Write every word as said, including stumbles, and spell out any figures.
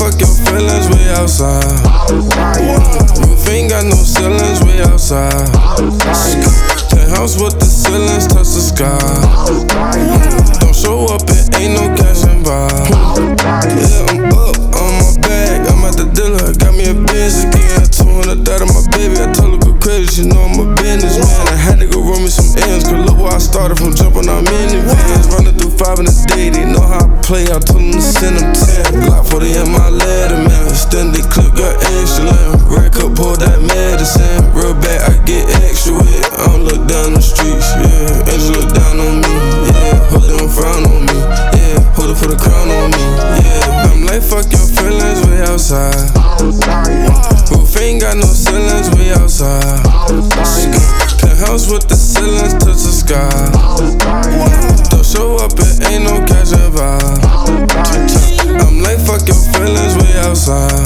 fuck your feelings, we outside. Roof ain't got no ceilings, we outside. Penthouse with the ceilings touch the sky. Don't show up and ain't no cash involved. Yeah, I'm up on my bag, I'm at the dealer. Got me a Benz again, two hundred that on my baby. I told her go crazy, she know I'm a businessman. I had to go run me some ends, cause look where I started from, jumping on minivans. Running through five in a day, they know how I play. I told them to send them ten. Glock forty in my letter, man. Extended clip, got extra lamb. Red cup, pour that medicine. Real bad, I get extra with. I don't look down the streets, yeah. Angel look down on me, yeah. Hope they don't frown on me, yeah. Hold it for the crown on me, yeah. I'm like, fuck your feelings, we outside. Roof ain't got no ceilings, we outside. Penthouse with the ceilings touch the sky. Don't show up and ain't no cash involved. I'm like, fuck your feelings, we outside.